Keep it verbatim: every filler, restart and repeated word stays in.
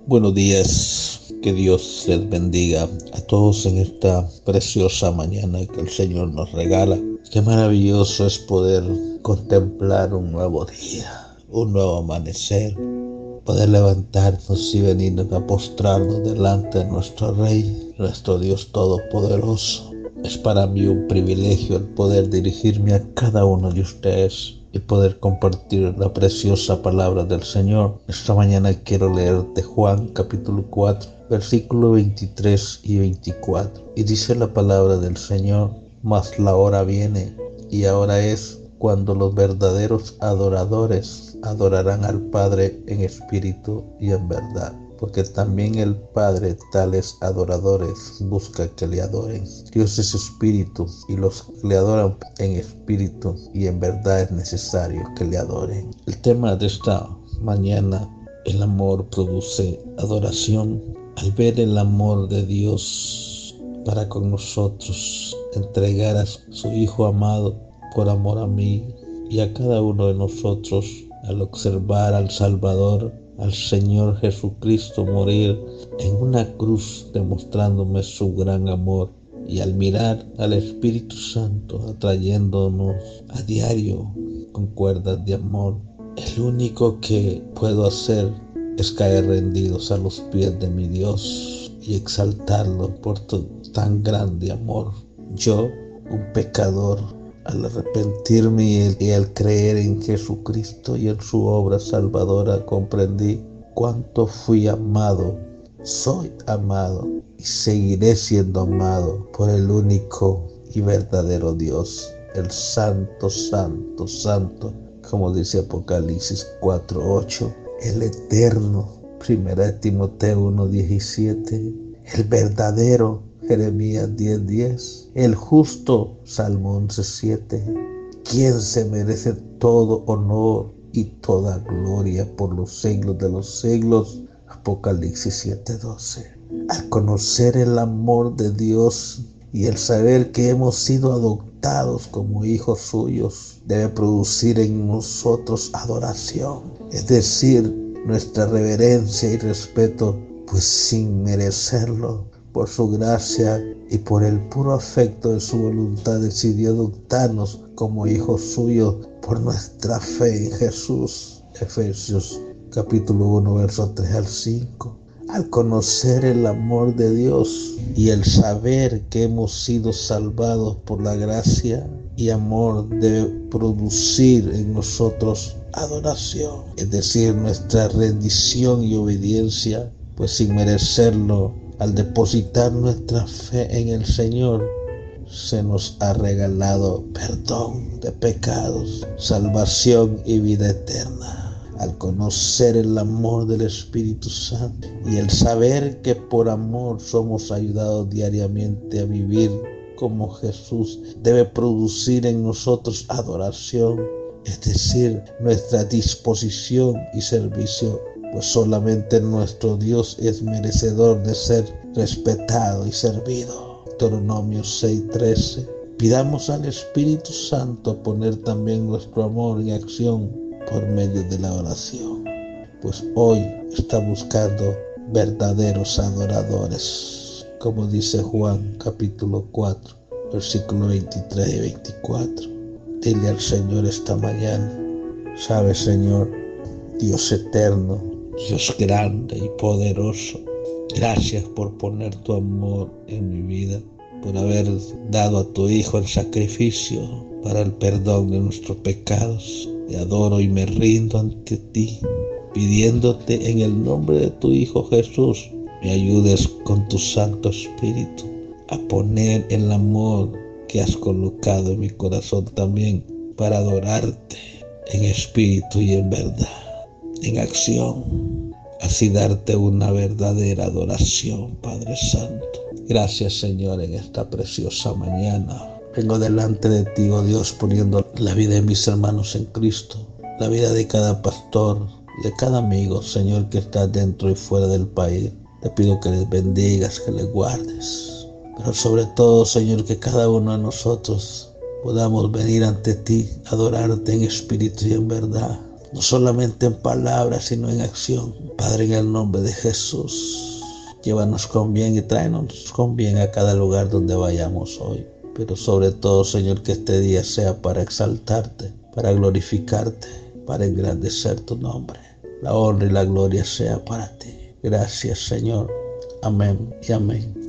Buenos días, que Dios les bendiga a todos en esta preciosa mañana que el Señor nos regala. Qué maravilloso es poder contemplar un nuevo día, un nuevo amanecer, poder levantarnos y venirnos a postrarnos delante de nuestro Rey, nuestro Dios Todopoderoso. Es para mí un privilegio el poder dirigirme a cada uno de ustedes y poder compartir la preciosa palabra del Señor. Esta mañana quiero leer de Juan capítulo cuatro, versículos veintitrés y veinticuatro. Y dice la palabra del Señor: mas la hora viene, y ahora es, cuando los verdaderos adoradores adorarán al Padre en espíritu y en verdad. Porque también el Padre tales adoradores busca que le adoren. Dios es espíritu, y los que le adoran en espíritu y en verdad es necesario que le adoren. El tema de esta mañana: el amor produce adoración. Al ver el amor de Dios para con nosotros, entregar a su Hijo amado por amor a mí y a cada uno de nosotros, al observar al Salvador, al Señor Jesucristo morir en una cruz demostrándome su gran amor, y al mirar al Espíritu Santo atrayéndonos a diario con cuerdas de amor, el único que puedo hacer es caer rendidos a los pies de mi Dios y exaltarlo por tu tan grande amor. Yo, un pecador, al arrepentirme y al creer en Jesucristo y en su obra salvadora, comprendí cuánto fui amado, soy amado y seguiré siendo amado por el único y verdadero Dios, el Santo, Santo, Santo, como dice Apocalipsis cuatro ocho, el eterno, Primera de Timoteo uno diecisiete, el verdadero, Jeremías diez diez, el justo, Salmo once siete, quien se merece todo honor y toda gloria por los siglos de los siglos, Apocalipsis siete doce. Al conocer el amor de Dios y el saber que hemos sido adoptados como hijos suyos, debe producir en nosotros adoración, es decir, nuestra reverencia y respeto, pues sin merecerlo, por su gracia y por el puro afecto de su voluntad, decidió adoptarnos como hijos suyos por nuestra fe en Jesús. Efesios capítulo uno, versos tres al cinco. Al conocer el amor de Dios y el saber que hemos sido salvados por la gracia y amor, debe producir en nosotros adoración, es decir, nuestra rendición y obediencia, pues sin merecerlo, al depositar nuestra fe en el Señor, se nos ha regalado perdón de pecados, salvación y vida eterna. Al conocer el amor del Espíritu Santo y el saber que por amor somos ayudados diariamente a vivir como Jesús, debe producir en nosotros adoración, es decir, nuestra disposición y servicio, pues solamente nuestro Dios es merecedor de ser respetado y servido. Deuteronomio seis trece. Pidamos al Espíritu Santo poner también nuestro amor en acción por medio de la oración, pues hoy está buscando verdaderos adoradores, como dice Juan capítulo cuatro, versículos veintitrés y veinticuatro. Dile al Señor esta mañana: sabes, Señor, Dios eterno, Dios grande y poderoso, gracias por poner tu amor en mi vida, por haber dado a tu Hijo el sacrificio para el perdón de nuestros pecados. Te adoro y me rindo ante ti, pidiéndote en el nombre de tu Hijo Jesús, me ayudes con tu Santo Espíritu a poner el amor que has colocado en mi corazón también para adorarte en espíritu y en verdad, en acción, así darte una verdadera adoración, Padre Santo. Gracias, Señor, en esta preciosa mañana. Vengo delante de ti, oh Dios, poniendo la vida de mis hermanos en Cristo, la vida de cada pastor, de cada amigo, Señor, que está dentro y fuera del país. Te pido que les bendigas, que les guardes, pero sobre todo, Señor, que cada uno de nosotros podamos venir ante ti, adorarte en espíritu y en verdad, no solamente en palabras, sino en acción. Padre, en el nombre de Jesús, llévanos con bien y tráenos con bien a cada lugar donde vayamos hoy. Pero sobre todo, Señor, que este día sea para exaltarte, para glorificarte, para engrandecer tu nombre. La honra y la gloria sea para ti. Gracias, Señor. Amén y amén.